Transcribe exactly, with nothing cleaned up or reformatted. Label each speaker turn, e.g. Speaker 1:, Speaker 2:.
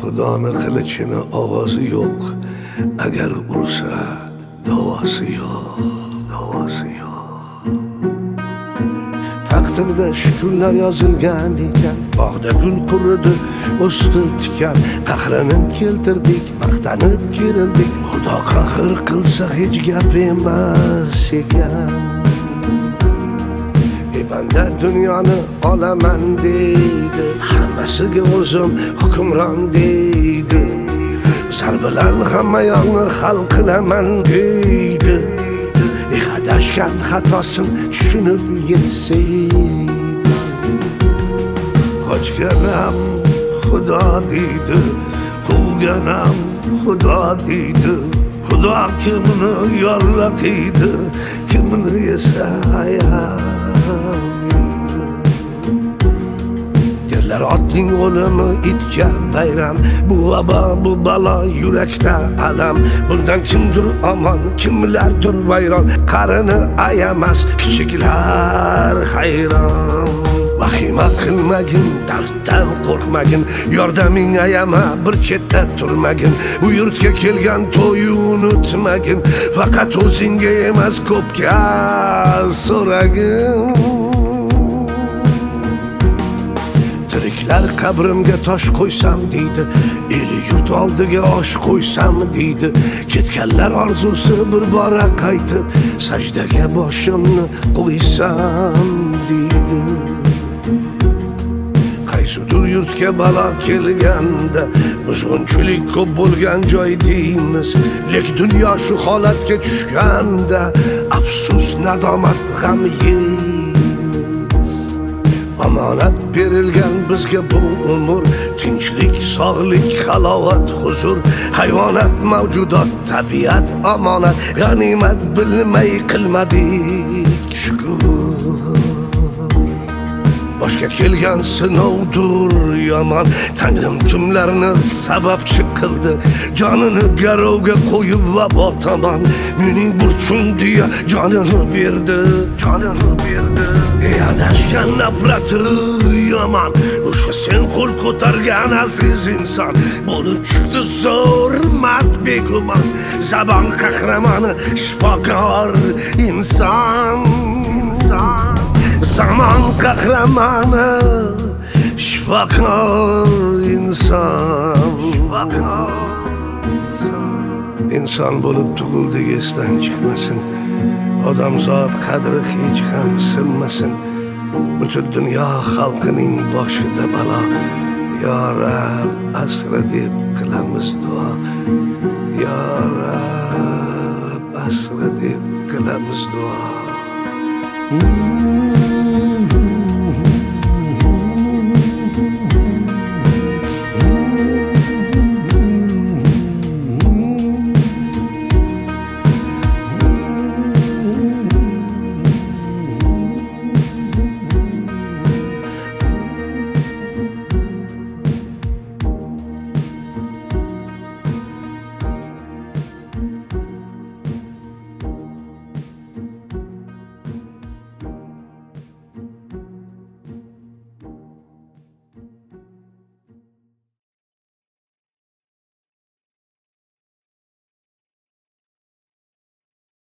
Speaker 1: Xudoni qilichini ovozi yo'q, agar ursa davosi yo'q, davosi yo'q. Taqdirda shukunlar yozilgan ekan, bog'da gul quridi, o'sdi tikan. Qahrini keltirdik, maqtanib kerildik, Xudo qahr qilsa hech gap emas ekan. Banda dunyoni olaman deydi, hammasiga o'zim hukmron deydi. Zarbilan hamma yoqni hal qilaman deydi. Adashgan xatosin tushunib yetsaydi. Qochganam Xudo deydi, quvganam Xudo deydi. Xudo kimni yorlaqiydi, kimni esa ayamaydi. Derlar otning o'limi itga bayram, bu vabo bu balo yurakda alam. Bundan kimdir omon, kimlardir vayron, qarini ayamas kichiklar hayron. Vahima qilmagin, darddan qo'rqmagin, yordaming ayama, bir chetda turmagin. Bu yurtga kelgan to'yi unutmagin, faqat o'zingga emas ko'pga so'ragin. Tiriklar qabrimga tosh qo'ysam deydi, eli yurt oldiga osh qo'ysam deydi. Ketganlar orzusi bir bora qaytib, sajdaga boshimni qo'ysam deydi. Qaysidir yurtga balo kelganda, buzg'unchilik ko'p bo'lgan joy deymiz. Lek dunyo shu holatga tushganda, afsus, nadomat, g'am yeymiz. Omonat berilgan bizga bu umr, tinchlik, sog'lik, halovat, huzur. Hayvonot mavjudot, tabiat omonat, g'animat bilmay qilmadik shukr. Boshga kelgan sinovdir yomon, Tangrim kimlarni sababchi qildi, jonini garovga qo'yib vabo tomon. Mening burchim deya jonini berdi, jonini berdi. Ey adashgan nafrati yomon, o'sha sen qo'l ko'targan aziz inson. Bo'lib chiqdi zo'r mard begumon, zabon qahramoni, shifokor inson. Zaman qahramoni, shifokor inson. Inson bo'lib tug'ildik, esdan chiqmasin. Odamzod qadri hech ham sinmasin. Butun dunyo xalqining boshida balo. Ya Rab, asra deb qilamiz duo. Ya Rab, asra deb qilamiz duo.